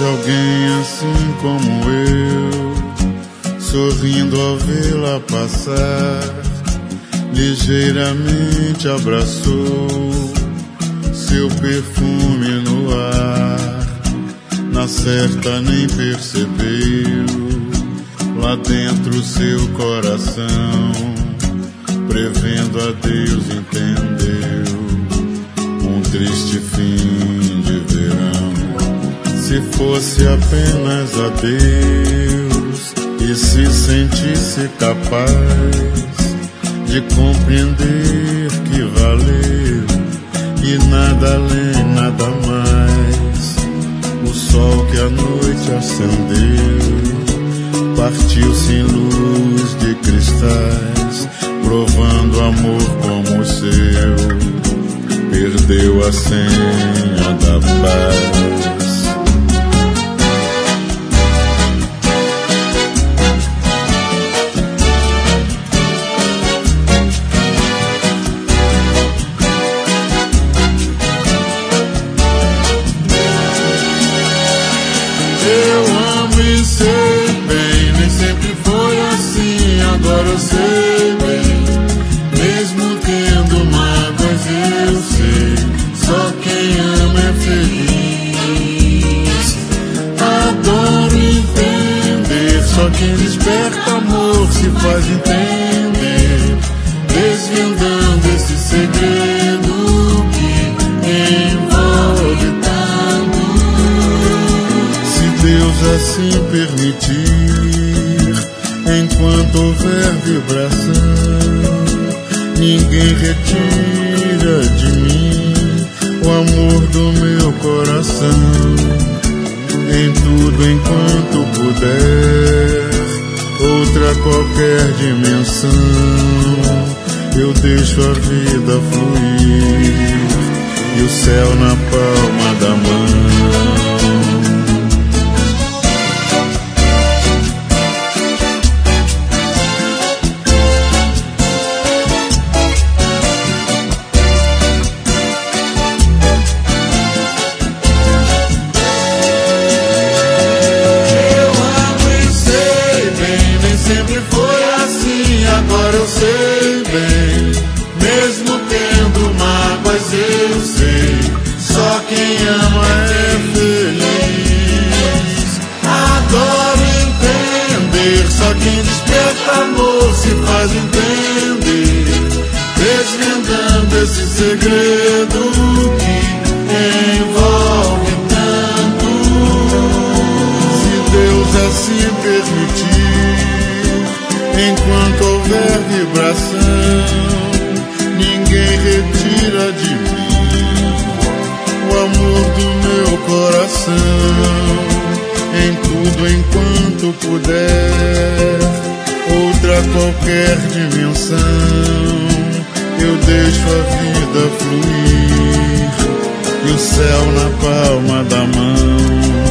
alguém assim como eu, sorrindo ao vê-la passar, ligeiramente abraçou seu perfume no ar. Na certa nem percebeu, lá dentro seu coração, prevendo a Deus entendeu um triste fim de verão. Se fosse apenas a Deus e se sentisse capaz de compreender que valeu e nada além, nada mais, o sol que a noite acendeu partiu sem luz de cristais, provando amor como o seu, perdeu a senha da paz. Eu amo e sei bem, nem sempre foi assim, agora eu sei bem. Mesmo tendo mágoas eu sei, só quem ama é feliz. Adoro entender, só quem desperta amor se faz entender, desvendando esse segredo que envolve tanto. Deus assim permitir, enquanto houver vibração, ninguém retira de mim o amor do meu coração. Em tudo enquanto puder, outra qualquer dimensão, eu deixo a vida fluir e o céu na palma da mão. Agora eu sei bem, mesmo tendo mágoas eu sei, só quem ama é feliz. Adoro entender, só quem desperta amor se faz entender, desvendando esse segredo que envolve tanto. Se Deus assim permitir, enquanto houver vibração, ninguém retira de mim o amor do meu coração. Em tudo enquanto puder, outra qualquer dimensão, eu deixo a vida fluir e o céu na palma da mão.